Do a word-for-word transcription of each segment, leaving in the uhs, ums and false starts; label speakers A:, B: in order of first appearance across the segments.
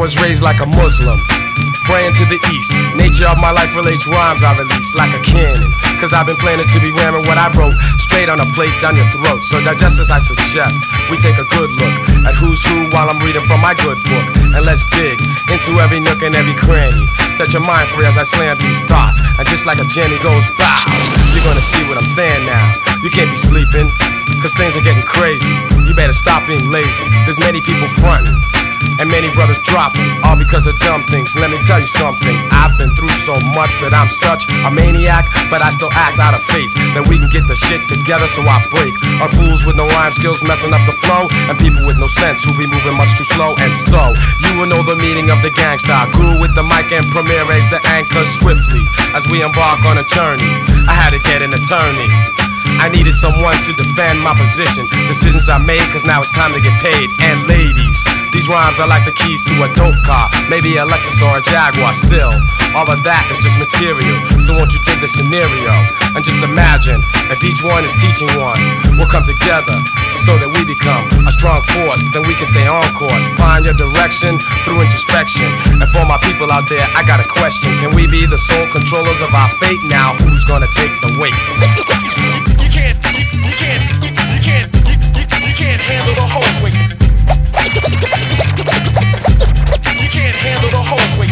A: was raised like a Muslim, praying to the east. Nature of my life relates rhymes I release like a cannon. Cause I've been planning to be ramming what I wrote straight on a plate down your throat. So digest as I suggest, we take a good look at who's who while I'm reading from my good book. And let's dig into every nook and every cranny. Set your mind free as I slam these thoughts. And just like a Jenny goes bow, you're gonna see what I'm saying now. You can't be sleeping, cause things are getting crazy. You better stop being lazy. There's many people fronting and many brothers dropping, all because of dumb things. Let me tell you something, I've been through so much that I'm such a maniac, but I still act out of faith that we can get the shit together, so I break on fools with no rhyme skills messing up the flow, and people with no sense who be moving much too slow. And so, you will know the meaning of the gangsta. I grew with the mic and Premier raised the anchor swiftly as we embark on a journey. I had to get an attorney, I needed someone to defend my position. Decisions I made, cause now it's time to get paid. And ladies, these rhymes are like the keys to a dope car, maybe a Lexus or a Jaguar. Still, all of that is just material, so won't you dig the scenario? And just imagine, if each one is teaching one, we'll come together so that we become a strong force. Then we can stay on course, find your direction through introspection. And for my people out there, I got a question. Can we be the sole controllers of our fate? Now who's gonna take the weight?
B: You can't, you can't, you can't, you can't handle the whole weight. You can't handle the whole weight.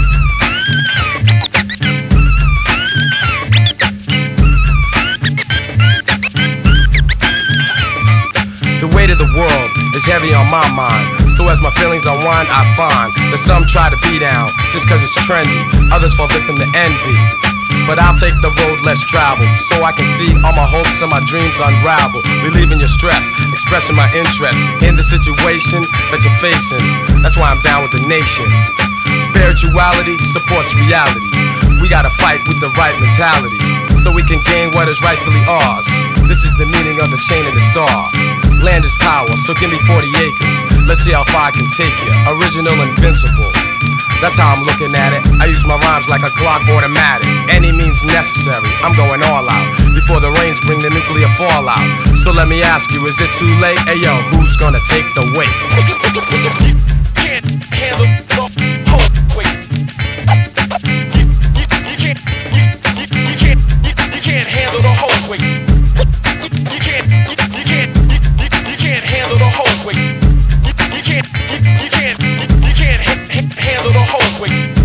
A: The weight of the world is heavy on my mind, so as my feelings unwind, I find that some try to be down just cause it's trendy, others fall victim to envy. But I'll take the road less traveled, so I can see all my hopes and my dreams unravel. Relieving your stress, expressing my interest in the situation that you're facing. That's why I'm down with the nation. Spirituality supports reality. We gotta fight with the right mentality, so we can gain what is rightfully ours. This is the meaning of the chain and the star. Land is power, so give me forty acres. Let's see how far I can take you. Original, invincible. That's how I'm looking at it. I use my rhymes like a Glock automatic. Any means necessary, I'm going all out before the rains bring the nuclear fallout. So let me ask you, is it too late? Hey yo, who's gonna take the weight?
B: You can't handle the whole weight. You, you, you can't, you, you, you can't, you, you can't handle the whole weight. You can't, you, you can't, you, you, you can't handle the whole weight. You, you can't, you, you can't, you, you can't ha- ha- handle the whole weight.